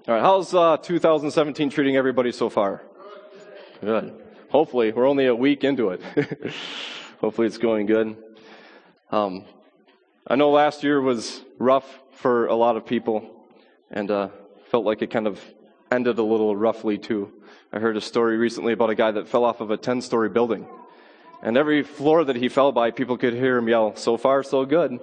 All right, how's 2017 treating everybody so far? Good. Hopefully, we're only a week into it. Hopefully it's going good. I know last year was rough for a lot of people, and felt like it kind of ended a little roughly too. I heard a story recently about a guy that fell off of a 10-story building, and every floor that he fell by, people could hear him yell, "So far, so good."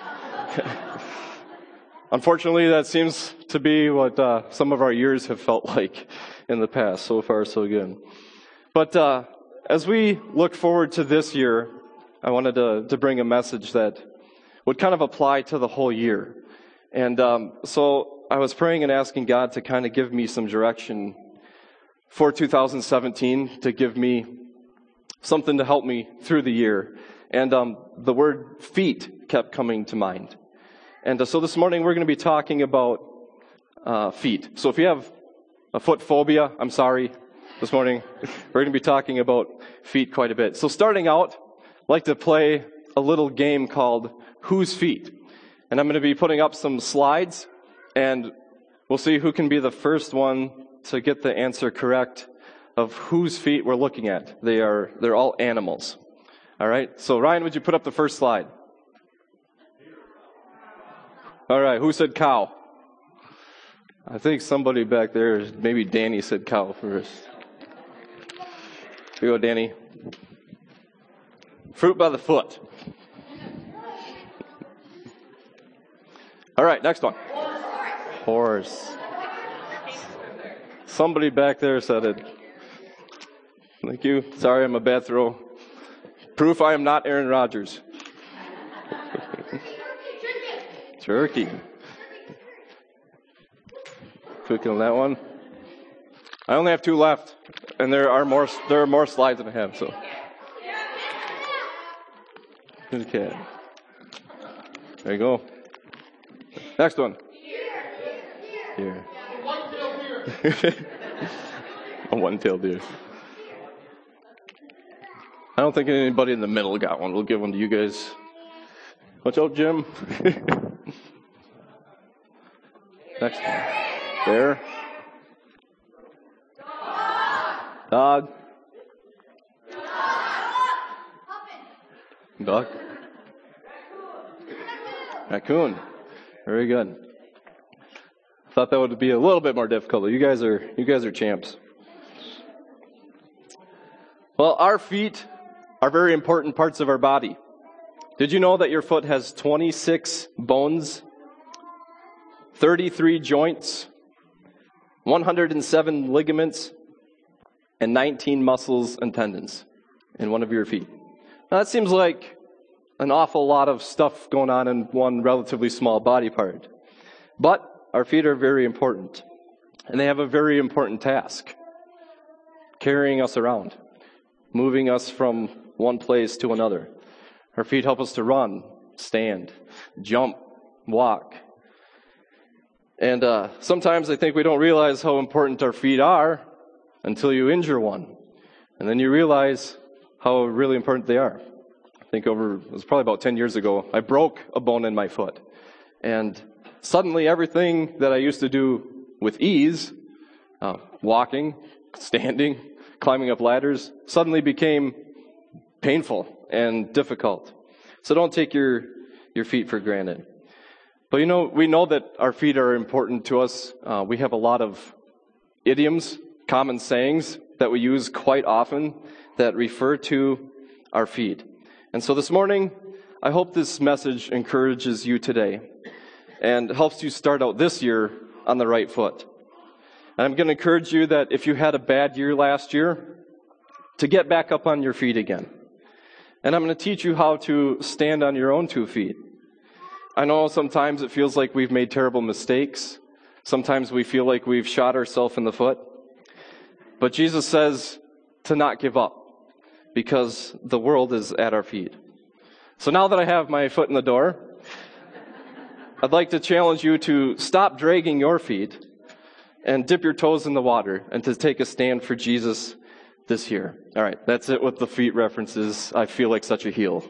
Unfortunately, that seems to be what some of our years have felt like in the past. So far, so good. But as we look forward to this year, I wanted to bring a message that would kind of apply to the whole year. And so I was praying and asking God to kind of give me some direction for 2017, to give me something to help me through the year. And the word feet kept coming to mind. And so this morning we're going to be talking about feet. So if you have a foot phobia, I'm sorry. This morning we're going to be talking about feet quite a bit. So starting out, I'd like to play a little game called Whose Feet? And I'm going to be putting up some slides, and we'll see who can be the first one to get the answer correct of whose feet we're looking at. They're all animals. All right. So Ryan, would you put up the first slide? All right, who said cow? I think somebody back there, maybe Danny said cow first. Here you go, Danny. Fruit by the foot. All right, next one. Horse. Somebody back there said it. Thank you. Sorry, I'm a bad throw. Proof I am not Aaron Rodgers. Turkey. Quick on that one. I only have two left, and there are more slides than I have. So, okay. There you go. Next one. Here. A one-tailed deer. I don't think anybody in the middle got one. We'll give one to you guys. Watch out, Jim. Next one. Bear. Dog. Duck. Raccoon. Very good. Thought that would be a little bit more difficult. You guys are champs. Well, our feet are very important parts of our body. Did you know that your foot has 26 bones, 33 joints, 107 ligaments, and 19 muscles and tendons in one of your feet? Now, that seems like an awful lot of stuff going on in one relatively small body part. But our feet are very important, and they have a very important task: carrying us around, moving us from one place to another. Our feet help us to run, stand, jump, walk. And sometimes I think we don't realize how important our feet are until you injure one. And then you realize how really important they are. I think it was probably about 10 years ago, I broke a bone in my foot. And suddenly everything that I used to do with ease, walking, standing, climbing up ladders, suddenly became painful and difficult. So don't take your feet for granted. But we know that our feet are important to us. We have a lot of idioms, common sayings that we use quite often that refer to our feet. And so this morning, I hope this message encourages you today and helps you start out this year on the right foot. And I'm going to encourage you that if you had a bad year last year, to get back up on your feet again. And I'm going to teach you how to stand on your own 2 feet. I know sometimes it feels like we've made terrible mistakes. Sometimes we feel like we've shot ourselves in the foot. But Jesus says to not give up, because the world is at our feet. So now that I have my foot in the door, I'd like to challenge you to stop dragging your feet and dip your toes in the water and to take a stand for Jesus this year. All right, that's it with the feet references. I feel like such a heel.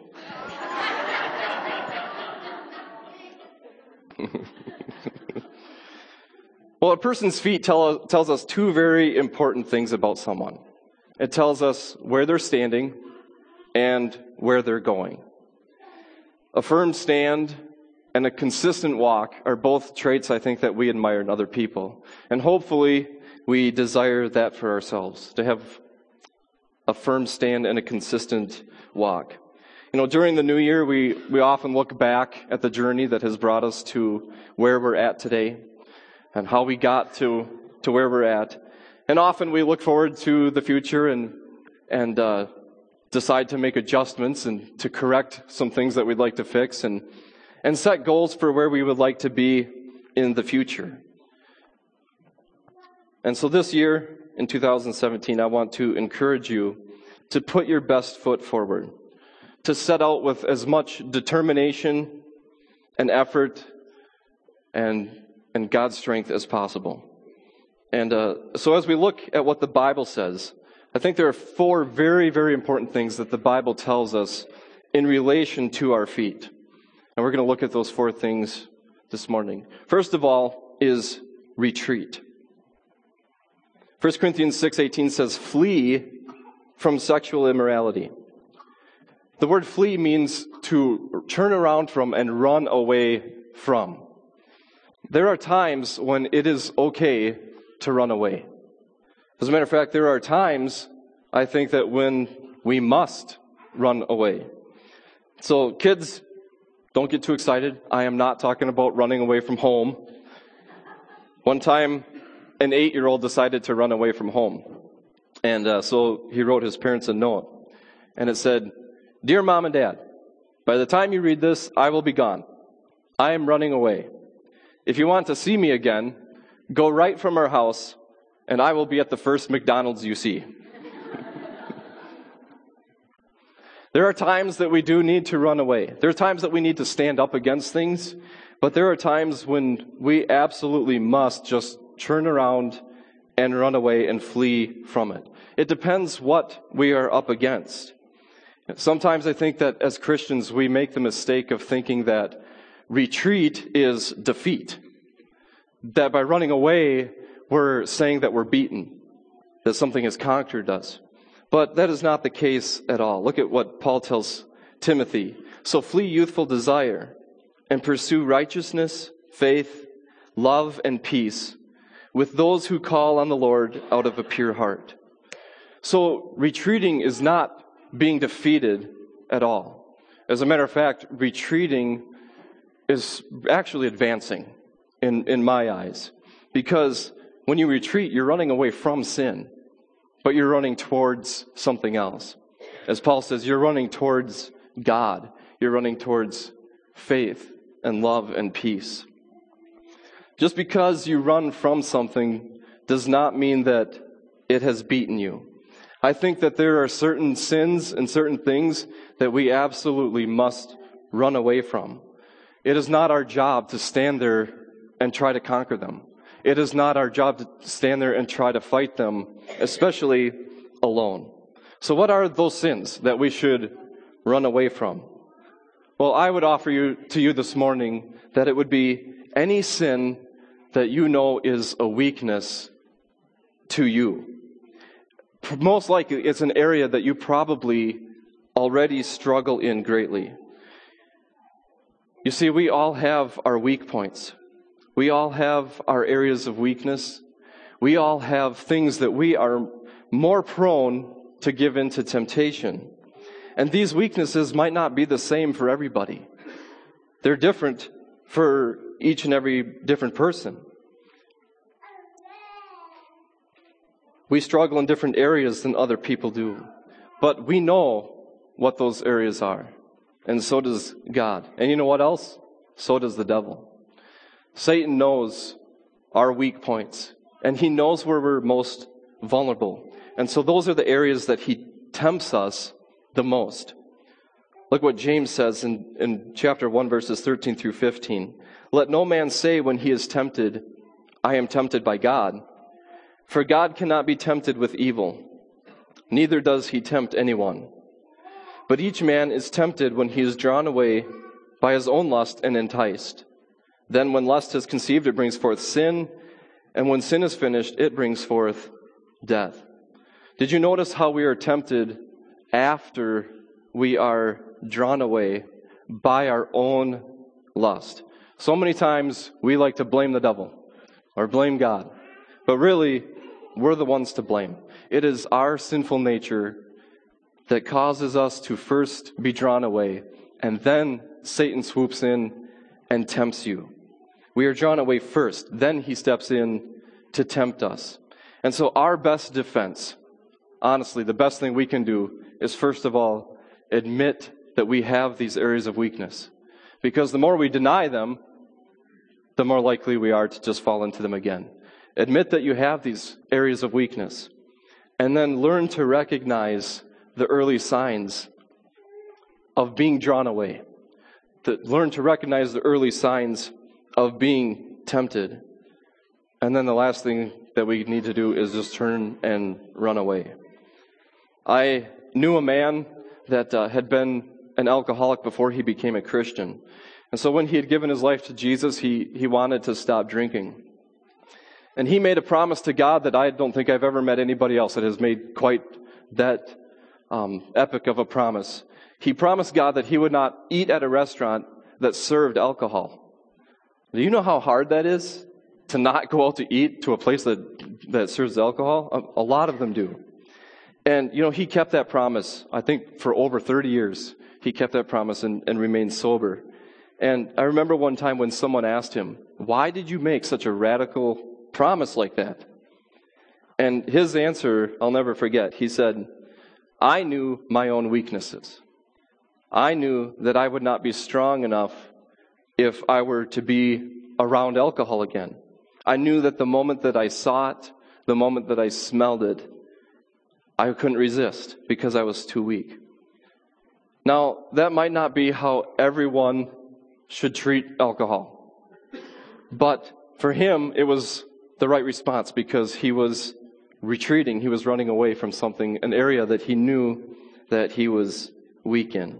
Well, a person's feet tells us two very important things about someone. It tells us where they're standing and where they're going. A firm stand and a consistent walk are both traits, I think, that we admire in other people. And hopefully, we desire that for ourselves, to have a firm stand and a consistent walk. During the new year, we often look back at the journey that has brought us to where we're at today and how we got to where we're at. And often we look forward to the future and decide to make adjustments and to correct some things that we'd like to fix and set goals for where we would like to be in the future. And so this year, in 2017, I want to encourage you to put your best foot forward, to set out with as much determination and effort and God's strength as possible. And so as we look at what the Bible says, I think there are four very, very important things that the Bible tells us in relation to our feet. And we're going to look at those four things this morning. First of all is retreat. 1 Corinthians 6:18 says, "Flee from sexual immorality." The word flee means to turn around from and run away from. There are times when it is okay to run away. As a matter of fact, there are times, I think, that when we must run away. So kids, don't get too excited. I am not talking about running away from home. One time, an 8-year-old decided to run away from home. And so he wrote his parents a note. And it said, "Dear Mom and Dad, by the time you read this, I will be gone. I am running away. If you want to see me again, go right from our house, and I will be at the first McDonald's you see." There are times that we do need to run away. There are times that we need to stand up against things, but there are times when we absolutely must just turn around and run away and flee from it. It depends what we are up against. Sometimes I think that as Christians, we make the mistake of thinking that retreat is defeat. That by running away, we're saying that we're beaten, that something has conquered us. But that is not the case at all. Look at what Paul tells Timothy. "So flee youthful desire and pursue righteousness, faith, love, and peace with those who call on the Lord out of a pure heart." So retreating is not being defeated at all. As a matter of fact, retreating is actually advancing in my eyes. Because when you retreat, you're running away from sin, but you're running towards something else. As Paul says, you're running towards God. You're running towards faith and love and peace. Just because you run from something does not mean that it has beaten you. I think that there are certain sins and certain things that we absolutely must run away from. It is not our job to stand there and try to conquer them. It is not our job to stand there and try to fight them, especially alone. So what are those sins that we should run away from? Well, I would offer to you this morning that it would be any sin that you know is a weakness to you. Most likely, it's an area that you probably already struggle in greatly. You see, we all have our weak points. We all have our areas of weakness. We all have things that we are more prone to give into temptation. And these weaknesses might not be the same for everybody. They're different for each and every different person. We struggle in different areas than other people do. But we know what those areas are. And so does God. And you know what else? So does the devil. Satan knows our weak points. And he knows where we're most vulnerable. And so those are the areas that he tempts us the most. Look what James says in chapter 1, verses 13 through 15. "Let no man say when he is tempted, I am tempted by God. For God cannot be tempted with evil, neither does he tempt anyone. But each man is tempted when he is drawn away by his own lust and enticed. Then when lust has conceived, it brings forth sin, And when sin is finished, it brings forth death. Did you notice how we are tempted after we are drawn away by our own lust? So many times we like to blame the devil or blame God. But really, we're the ones to blame. It is our sinful nature that causes us to first be drawn away, and then Satan swoops in and tempts you. We are drawn away first, then he steps in to tempt us. And so our best defense, honestly, the best thing we can do is first of all, admit that we have these areas of weakness. Because the more we deny them, the more likely we are to just fall into them again. Admit that you have these areas of weakness. And then learn to recognize the early signs of being drawn away. Learn to recognize the early signs of being tempted. And then the last thing that we need to do is just turn and run away. I knew a man that had been an alcoholic before he became a Christian. And so when he had given his life to Jesus, he wanted to stop drinking. And he made a promise to God that I don't think I've ever met anybody else that has made quite that epic of a promise. He promised God that he would not eat at a restaurant that served alcohol. Do you know how hard that is? To not go out to eat to a place that serves alcohol? A lot of them do. And, he kept that promise, I think, for over 30 years. He kept that promise and remained sober. And I remember one time when someone asked him, why did you make such a radical promise like that? And his answer, I'll never forget. He said, I knew my own weaknesses. I knew that I would not be strong enough if I were to be around alcohol again. I knew that the moment that I saw it, the moment that I smelled it, I couldn't resist because I was too weak. Now, that might not be how everyone should treat alcohol. But for him, it was the right response because he was retreating. He was running away from something, an area that he knew that he was weak in.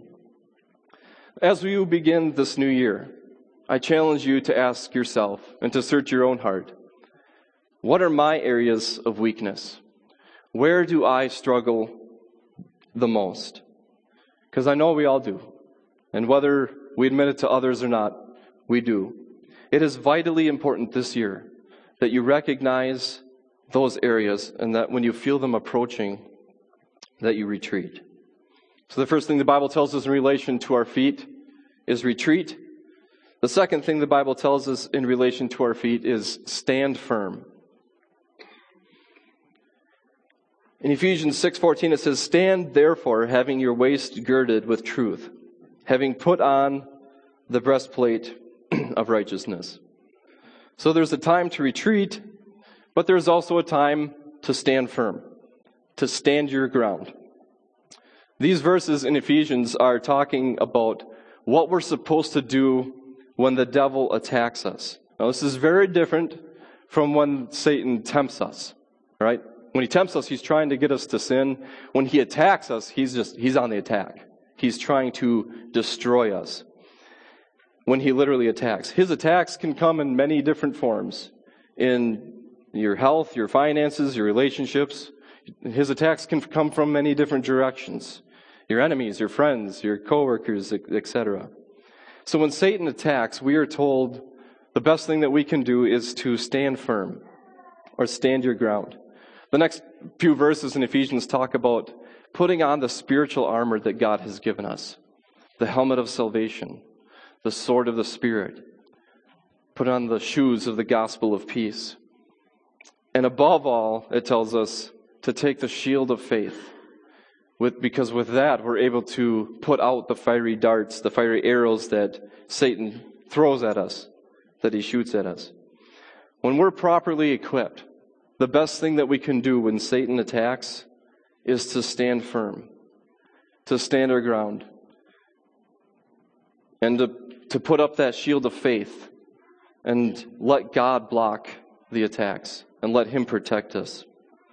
As we begin this new year, I challenge you to ask yourself and to search your own heart. What are my areas of weakness? Where do I struggle the most? Because I know we all do. And whether we admit it to others or not, we do. It is vitally important this year that you recognize those areas and that when you feel them approaching, that you retreat. So the first thing the Bible tells us in relation to our feet is retreat. The second thing the Bible tells us in relation to our feet is stand firm. In Ephesians 6:14 it says, stand therefore, having your waist girded with truth, having put on the breastplate of righteousness. So there's a time to retreat, but there's also a time to stand firm, to stand your ground. These verses in Ephesians are talking about what we're supposed to do when the devil attacks us. Now, this is very different from when Satan tempts us, right? When he tempts us, he's trying to get us to sin. When he attacks us, he's on the attack. He's trying to destroy us. When he literally attacks. His attacks can come in many different forms. In your health, your finances, your relationships. His attacks can come from many different directions. Your enemies, your friends, your coworkers, etc. So when Satan attacks, we are told the best thing that we can do is to stand firm or stand your ground. The next few verses in Ephesians talk about putting on the spiritual armor that God has given us. The helmet of salvation, the sword of the Spirit. Put on the shoes of the gospel of peace. And above all, it tells us to take the shield of faith. Because with that, we're able to put out the fiery darts, the fiery arrows that Satan throws at us, that he shoots at us. When we're properly equipped, the best thing that we can do when Satan attacks is to stand firm, to stand our ground, and to put up that shield of faith and let God block the attacks and let him protect us.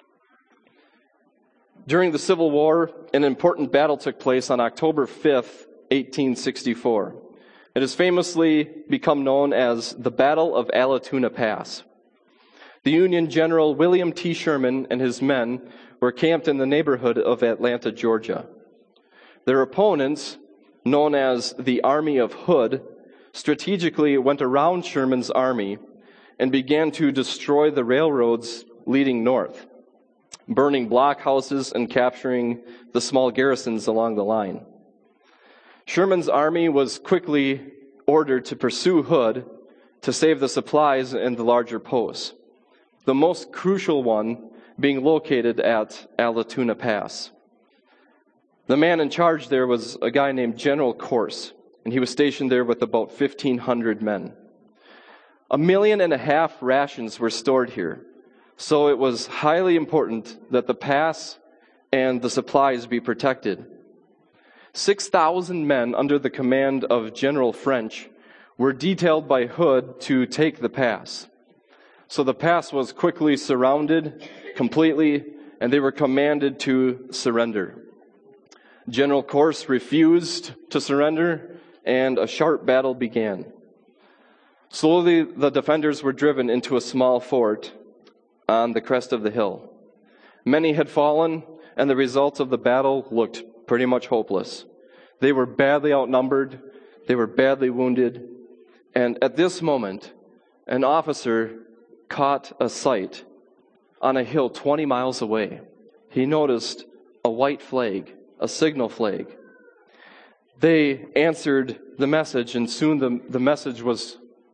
During the Civil War, an important battle took place on October 5th, 1864. It has famously become known as the Battle of Allatoona Pass. The Union General William T. Sherman and his men were camped in the neighborhood of Atlanta, Georgia. Their opponents, known as the Army of Hood, strategically went around Sherman's army and began to destroy the railroads leading north, burning blockhouses and capturing the small garrisons along the line. Sherman's army was quickly ordered to pursue Hood to save the supplies in the larger posts, the most crucial one being located at Allatoona Pass. The man in charge there was a guy named General Corse, and he was stationed there with about 1,500 men. 1.5 million rations were stored here, so it was highly important that the pass and the supplies be protected. 6,000 men under the command of General French were detailed by Hood to take the pass. So the pass was quickly surrounded completely, and they were commanded to surrender. General Corse refused to surrender, and a sharp battle began. Slowly, the defenders were driven into a small fort on the crest of the hill. Many had fallen, and the results of the battle looked pretty much hopeless. They were badly outnumbered, they were badly wounded, and at this moment, an officer caught a sight on a hill 20 miles away. He noticed a white flag, a signal flag. They answered the message, and soon the message was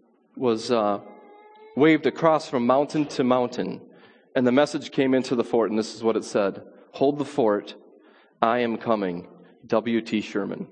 waved across from mountain to mountain. And the message came into the fort, and this is what it said: "Hold the fort, I am coming, W.T. Sherman."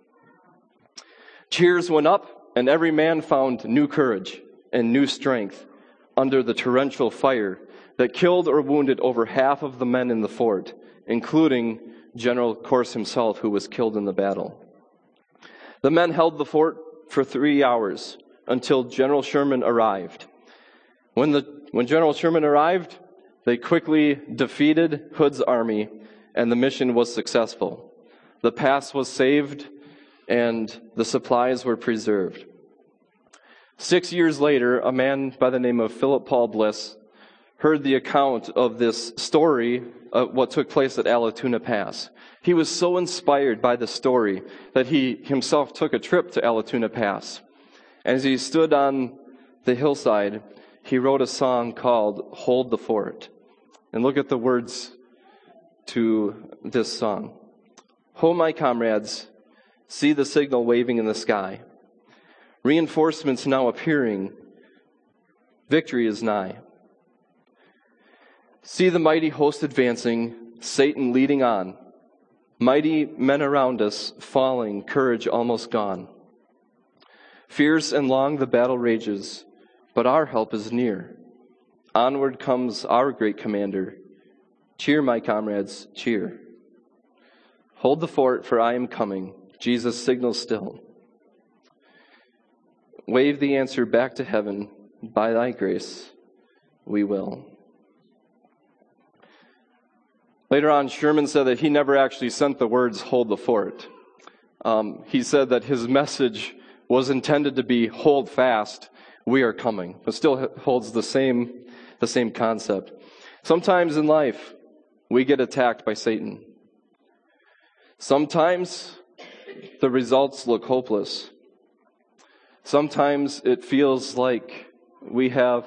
Cheers went up, and every man found new courage and new strength under the torrential fire that killed or wounded over half of the men in the fort, including General Corse himself, who was killed in the battle. The men held the fort for 3 hours until General Sherman arrived. When General Sherman arrived, they quickly defeated Hood's army, and the mission was successful. The pass was saved, and the supplies were preserved. 6 years later, a man by the name of Philip Paul Bliss heard the account of this story of what took place at Allatoona Pass. He was so inspired by the story that he himself took a trip to Allatoona Pass. As he stood on the hillside, he wrote a song called "Hold the Fort." And look at the words to this song. "Ho, my comrades, see the signal waving in the sky. Reinforcements now appearing. Victory is nigh. See the mighty host advancing, Satan leading on. Mighty men around us falling, courage almost gone. Fierce and long the battle rages, but our help is near. Onward comes our great commander. Cheer, my comrades, cheer. Hold the fort, for I am coming. Jesus signals still. Wave the answer back to heaven. By thy grace, we will." Later on, Sherman said that he never actually sent the words, "Hold the fort." He said that his message was intended to be, "Hold fast, we are coming." It still holds the same concept. Sometimes in life, we get attacked by Satan. Sometimes the results look hopeless. Sometimes it feels like we have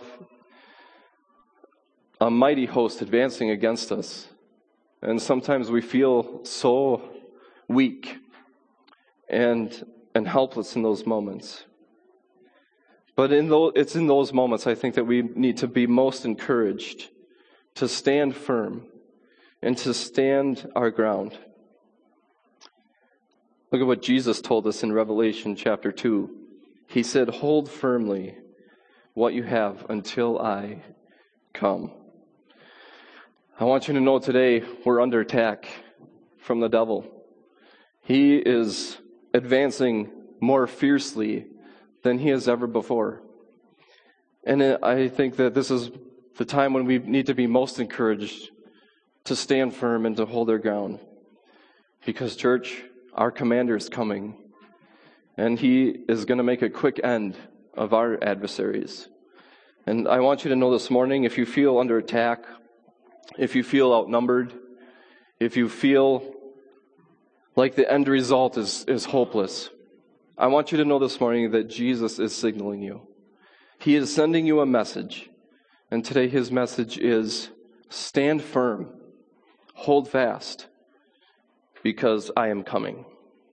a mighty host advancing against us. And sometimes we feel so weak and helpless in those moments. But it's in those moments, I think, that we need to be most encouraged to stand firm and to stand our ground. Look at what Jesus told us in Revelation chapter 2. He said, "Hold firmly what you have until I come." I want you to know today we're under attack from the devil. He is advancing more fiercely than he has ever before. And I think that this is the time when we need to be most encouraged to stand firm and to hold our ground. Because, church, our commander is coming, and he is going to make a quick end of our adversaries. And I want you to know this morning, if you feel under attack, if you feel outnumbered, if you feel like the end result is hopeless, I want you to know this morning that Jesus is signaling you. He is sending you a message. And today his message is, stand firm, hold fast, because I am coming.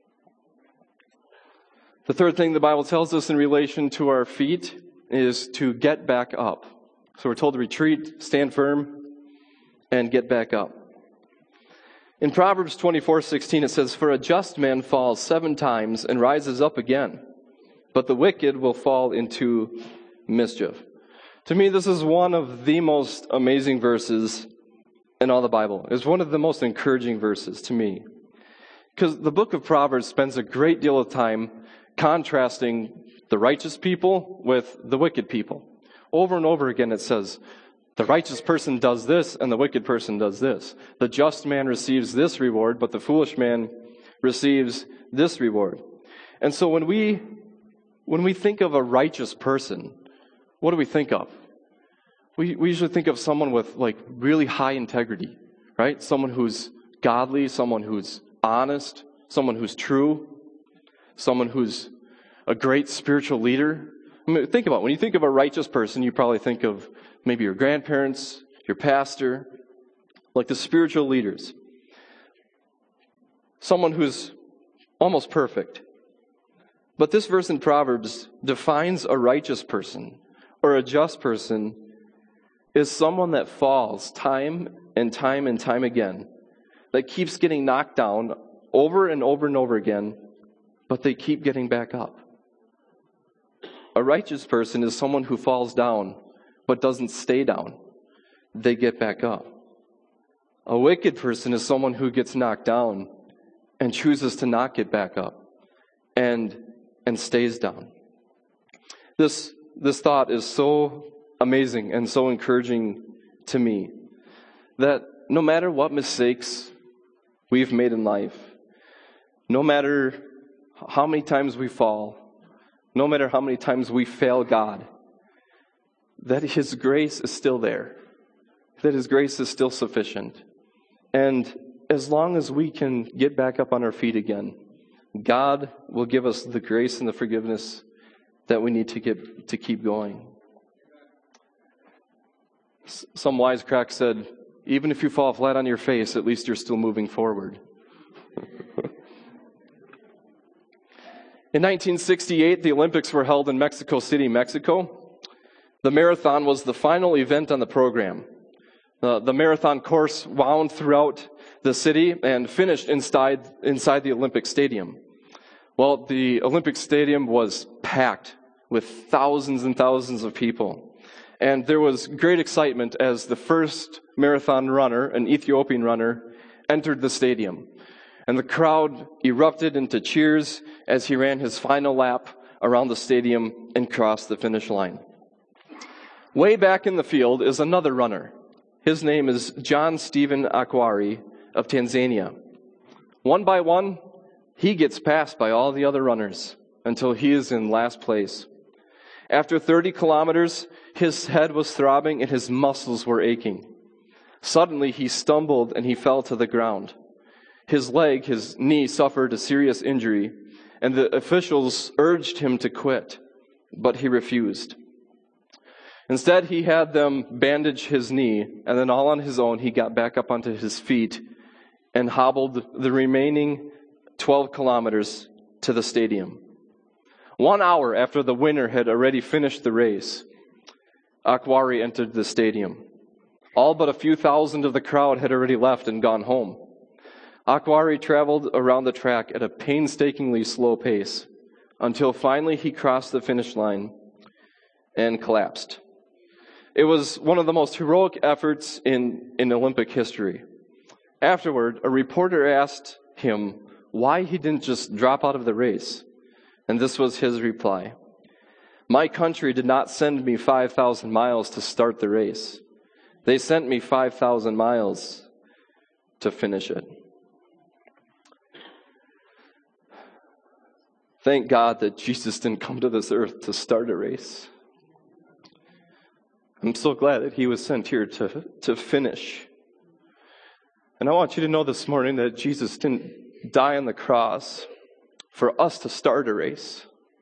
The third thing the Bible tells us in relation to our feet is to get back up. So we're told to retreat, stand firm, and get back up. In Proverbs 24:16 it says, "For a just man falls 7 times and rises up again, but the wicked will fall into mischief." To me, this is one of the most amazing verses in all the Bible. It's one of the most encouraging verses to me. Because the book of Proverbs spends a great deal of time contrasting the righteous people with the wicked people. Over and over again it says, the righteous person does this and the wicked person does this. The just man receives this reward, but the foolish man receives this reward. And so when we think of a righteous person, what do we think of? We usually think of someone with like really high integrity, right? Someone who's godly, someone who's honest, someone who's true, someone who's a great spiritual leader. I mean, think about it. When you think of a righteous person, you probably think of maybe your grandparents, your pastor, like the spiritual leaders. Someone who's almost perfect. But this verse in Proverbs defines a righteous person or a just person is someone that falls time and time and time again, that keeps getting knocked down over and over and over again, but they keep getting back up. A righteous person is someone who falls down, but doesn't stay down. They get back up. A wicked person is someone who gets knocked down and chooses to not get back up and stays down. This thought is so amazing and so encouraging to me that no matter what mistakes we've made in life, no matter how many times we fall, no matter how many times we fail God, that his grace is still there, that his grace is still sufficient. And as long as we can get back up on our feet again, God will give us the grace and the forgiveness that we need to keep going. Some wisecrack said, even if you fall flat on your face, at least you're still moving forward. In 1968, the Olympics were held in Mexico City, Mexico. The marathon was the final event on the program. The marathon course wound throughout the city and finished inside the Olympic Stadium. Well, the Olympic Stadium was packed with thousands and thousands of people. And there was great excitement as the first marathon runner, an Ethiopian runner, entered the stadium. And the crowd erupted into cheers as he ran his final lap around the stadium and crossed the finish line. Way back in the field is another runner. His name is John Stephen Akhwari of Tanzania. One by one, he gets passed by all the other runners until he is in last place. After 30 kilometers, his head was throbbing and his muscles were aching. Suddenly, he stumbled and he fell to the ground. His knee suffered a serious injury, and the officials urged him to quit, but he refused. Instead, he had them bandage his knee, and then all on his own, he got back up onto his feet and hobbled the remaining 12 kilometers to the stadium. 1 hour after the winner had already finished the race, Akhwari entered the stadium. All but a few thousand of the crowd had already left and gone home. Akhwari traveled around the track at a painstakingly slow pace until finally he crossed the finish line and collapsed. It was one of the most heroic efforts in Olympic history. Afterward, a reporter asked him why he didn't just drop out of the race. And this was his reply. "My country did not send me 5,000 miles to start the race. They sent me 5,000 miles to finish it." Thank God that Jesus didn't come to this earth to start a race, I'm so glad that he was sent here to finish. And I want you to know this morning that Jesus didn't die on the cross for us to start a race.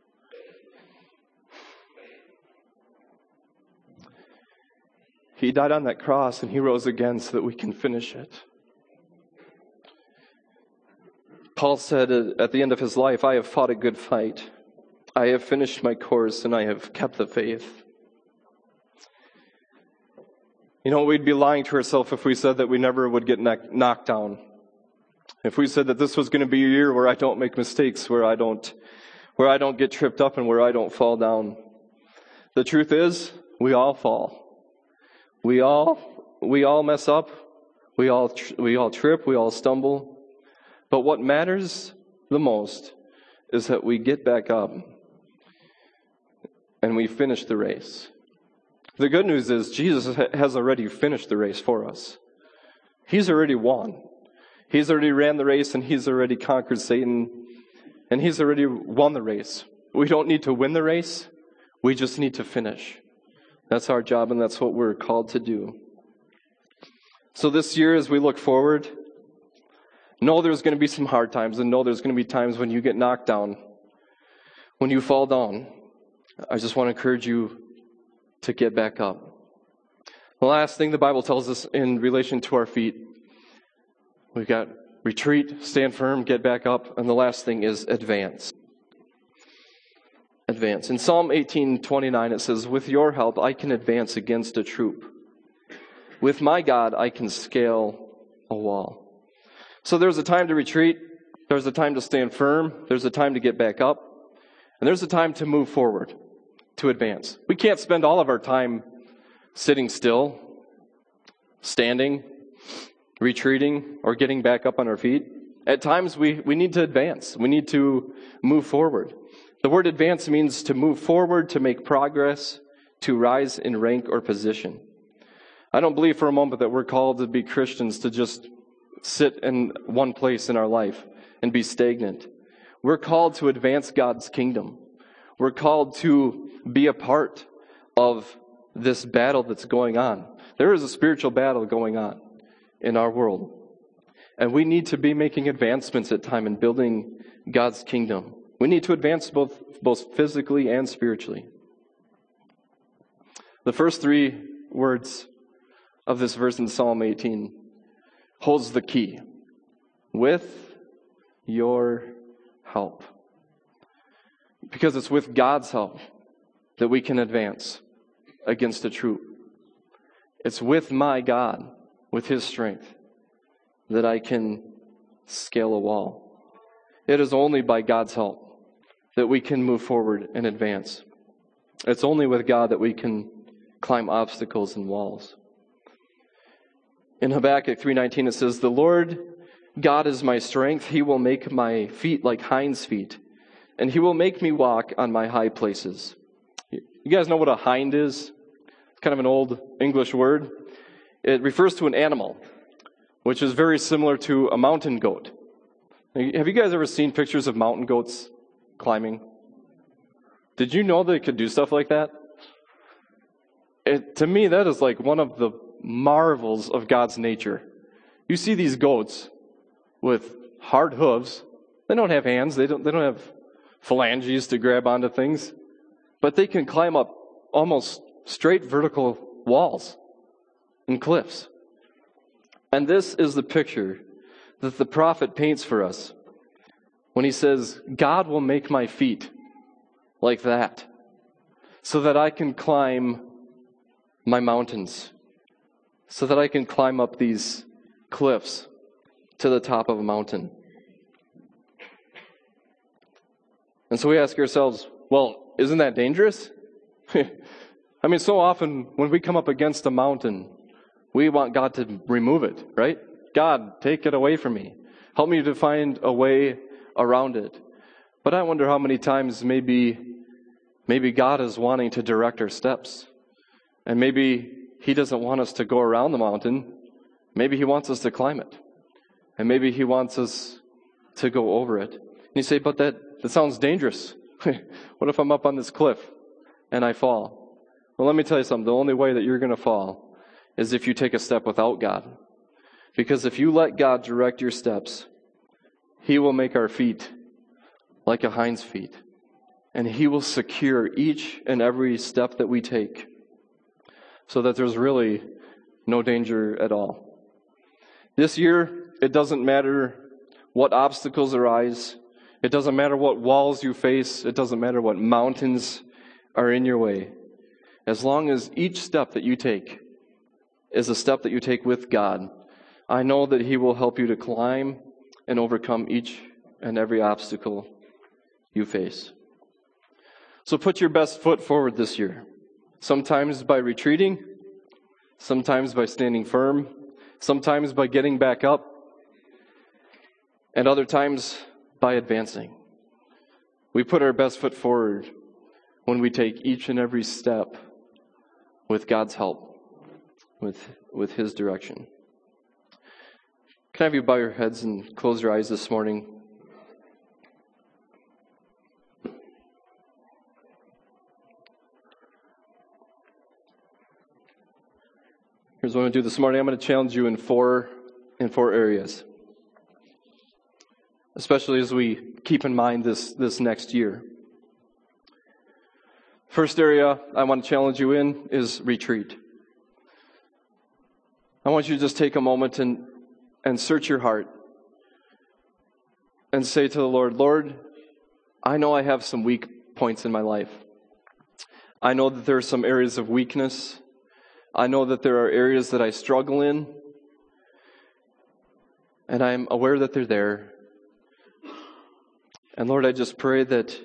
He died on that cross and he rose again so that we can finish it. Paul said at the end of his life, I have fought a good fight. I have finished my course and I have kept the faith. You know, we'd be lying to ourselves if we said that we never would get knocked down. If we said that this was going to be a year where I don't make mistakes, where I don't get tripped up and where I don't fall down. The truth is, we all fall. We all mess up. We all trip. We all stumble. But what matters the most is that we get back up and we finish the race. The good news is Jesus has already finished the race for us. He's already won. He's already ran the race and he's already conquered Satan and he's already won the race. We don't need to win the race. We just need to finish. That's our job and that's what we're called to do. So this year as we look forward, know there's going to be some hard times and know there's going to be times when you get knocked down, when you fall down. I just want to encourage you to get back up. The last thing the Bible tells us in relation to our feet, we've got retreat, stand firm, get back up, and the last thing is advance. Advance. In Psalm 18:29 it says, with your help I can advance against a troop. With my God I can scale a wall. So there's a time to retreat, there's a time to stand firm, there's a time to get back up, and there's a time to move forward, to advance. We can't spend all of our time sitting still, standing, retreating, or getting back up on our feet. At times we need to advance. We need to move forward. The word advance means to move forward, to make progress, to rise in rank or position. I don't believe for a moment that we're called to be Christians to just sit in one place in our life and be stagnant. We're called to advance God's kingdom. We're called to be a part of this battle that's going on. There is a spiritual battle going on in our world. And we need to be making advancements at time in building God's kingdom. We need to advance both physically and spiritually. The first three words of this verse in Psalm 18 holds the key. With your help. Because it's with God's help that we can advance against a troop. It's with my God, with his strength, that I can scale a wall. It is only by God's help that we can move forward and advance. It's only with God that we can climb obstacles and walls. In Habakkuk 3:19 it says, the Lord God is my strength. He will make my feet like hinds' feet, and he will make me walk on my high places. You guys know what a hind is? It's kind of an old English word. It refers to an animal, which is very similar to a mountain goat. Have you guys ever seen pictures of mountain goats climbing? Did you know they could do stuff like that? To me, that is like one of the marvels of God's nature. You see these goats with hard hooves. They don't have hands. They don't have phalanges to grab onto things. But they can climb up almost straight vertical walls and cliffs. And this is the picture that the prophet paints for us when he says, God will make my feet like that so that I can climb my mountains, so that I can climb up these cliffs to the top of a mountain. And so we ask ourselves, well, isn't that dangerous? I mean, so often when we come up against a mountain, we want God to remove it, right? God, take it away from me. Help me to find a way around it. But I wonder how many times maybe God is wanting to direct our steps. And maybe he doesn't want us to go around the mountain. Maybe he wants us to climb it. And maybe he wants us to go over it. And you say, but that sounds dangerous. What if I'm up on this cliff and I fall? Well, let me tell you something. The only way that you're going to fall is if you take a step without God. Because if you let God direct your steps, He will make our feet like a hind's feet. And He will secure each and every step that we take so that there's really no danger at all. This year, it doesn't matter what obstacles arise. It doesn't matter what walls you face. It doesn't matter what mountains are in your way. As long as each step that you take is a step that you take with God, I know that He will help you to climb and overcome each and every obstacle you face. So put your best foot forward this year. Sometimes by retreating, sometimes by standing firm, sometimes by getting back up, and other times by advancing. We put our best foot forward when we take each and every step with God's help, with His direction. Can I have you bow your heads and close your eyes this morning? Here's what I'm going to do this morning. I'm going to challenge you in four areas, especially as we keep in mind this next year. First area I want to challenge you in is retreat. I want you to just take a moment and search your heart and say to the Lord, Lord, I know I have some weak points in my life. I know that there are some areas of weakness. I know that there are areas that I struggle in, and I'm aware that they're there. And Lord, I just pray that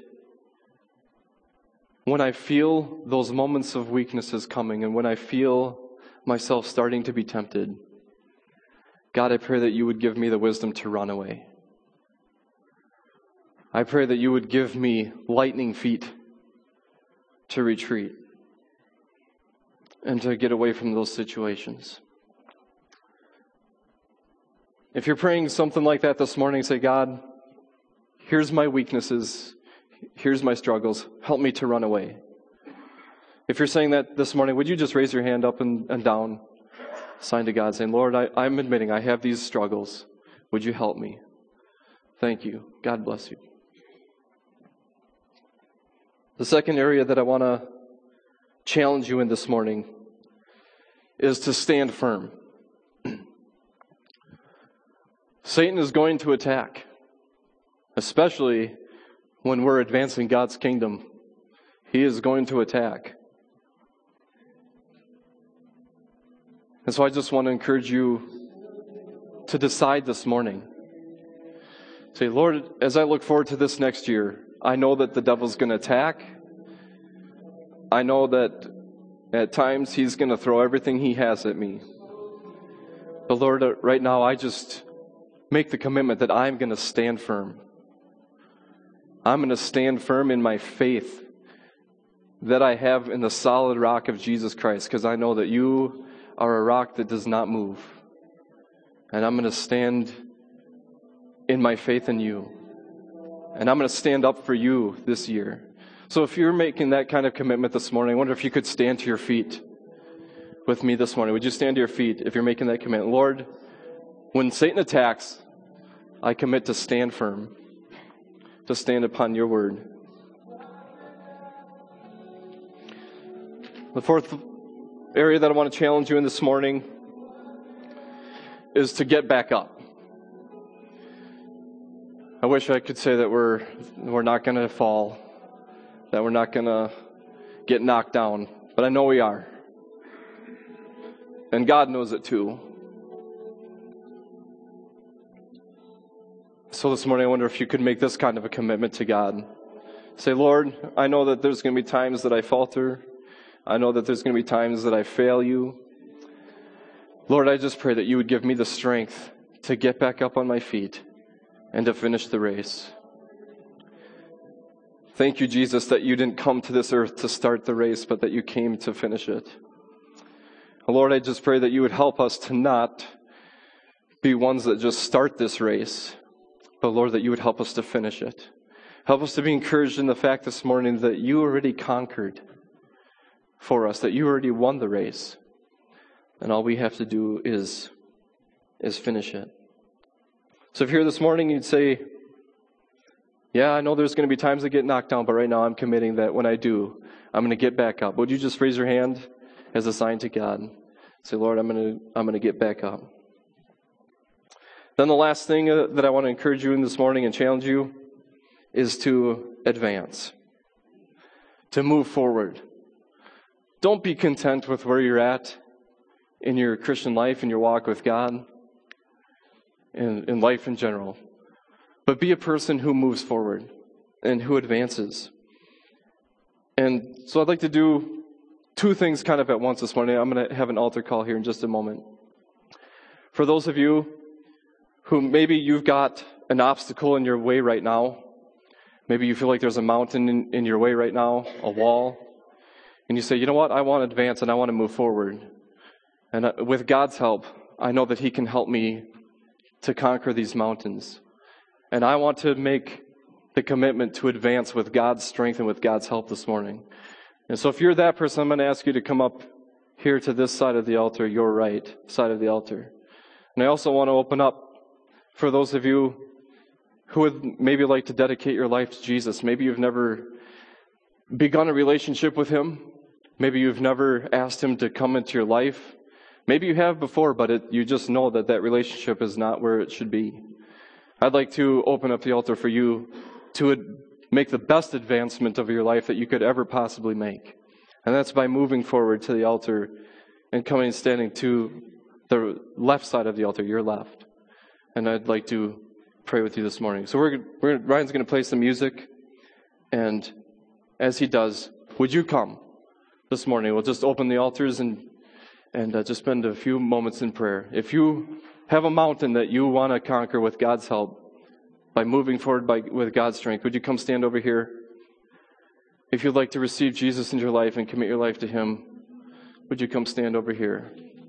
when I feel those moments of weaknesses coming and when I feel myself starting to be tempted, God, I pray that you would give me the wisdom to run away. I pray that you would give me lightning feet to retreat and to get away from those situations. If you're praying something like that this morning, say, God, here's my weaknesses. Here's my struggles. Help me to run away. If you're saying that this morning, would you just raise your hand up and down? Sign to God saying, Lord, I'm admitting I have these struggles. Would you help me? Thank you. God bless you. The second area that I want to challenge you in this morning is to stand firm. Satan is going to attack, especially when we're advancing God's kingdom. He is going to attack. And so I just want to encourage you to decide this morning. Say, Lord, as I look forward to this next year, I know that the devil's going to attack. I know that at times he's going to throw everything he has at me. But Lord, right now I just make the commitment that I'm going to stand firm. I'm going to stand firm in my faith that I have in the solid rock of Jesus Christ, because I know that you are a rock that does not move. And I'm going to stand in my faith in you. And I'm going to stand up for you this year. So if you're making that kind of commitment this morning, I wonder if you could stand to your feet with me this morning. Would you stand to your feet if you're making that commitment? Lord, when Satan attacks, I commit to stand firm, to stand upon your word. The fourth area that I want to challenge you in this morning is to get back up. I wish I could say that we're not going to fall, that we're not going to get knocked down, but I know we are. And God knows it too. So this morning I wonder if you could make this kind of a commitment to God. Say, Lord, I know that there's going to be times that I falter. I know that there's going to be times that I fail you. Lord, I just pray that you would give me the strength to get back up on my feet and to finish the race. Thank you, Jesus, that you didn't come to this earth to start the race, but that you came to finish it. Lord, I just pray that you would help us to not be ones that just start this race, but Lord, that you would help us to finish it. Help us to be encouraged in the fact this morning that you already conquered for us, that you already won the race. And all we have to do is finish it. So if you're here this morning, you'd say, yeah, I know there's going to be times I get knocked down, but right now I'm committing that when I do, I'm going to get back up. Would you just raise your hand as a sign to God? Say, Lord, I'm going to get back up. Then the last thing that I want to encourage you in this morning and challenge you is to advance, to move forward. Don't be content with where you're at in your Christian life, in your walk with God, and in life in general. But be a person who moves forward and who advances. And so I'd like to do two things kind of at once this morning. I'm going to have an altar call here in just a moment. For those of you who maybe you've got an obstacle in your way right now, maybe you feel like there's a mountain in your way right now, a wall, and you say, you know what, I want to advance and I want to move forward. And with God's help, I know that He can help me to conquer these mountains. And I want to make the commitment to advance with God's strength and with God's help this morning. And so if you're that person, I'm going to ask you to come up here to this side of the altar, your right side of the altar. And I also want to open up for those of you who would maybe like to dedicate your life to Jesus. Maybe you've never begun a relationship with Him. Maybe you've never asked Him to come into your life. Maybe you have before, but you just know that relationship is not where it should be. I'd like to open up the altar for you to make the best advancement of your life that you could ever possibly make. And that's by moving forward to the altar and coming and standing to the left side of the altar, your left. And I'd like to pray with you this morning. So Ryan's going to play some music. And as he does, would you come this morning? We'll just open the altars and just spend a few moments in prayer. If you have a mountain that you want to conquer with God's help, by moving forward with God's strength, would you come stand over here? If you'd like to receive Jesus into your life and commit your life to Him, would you come stand over here?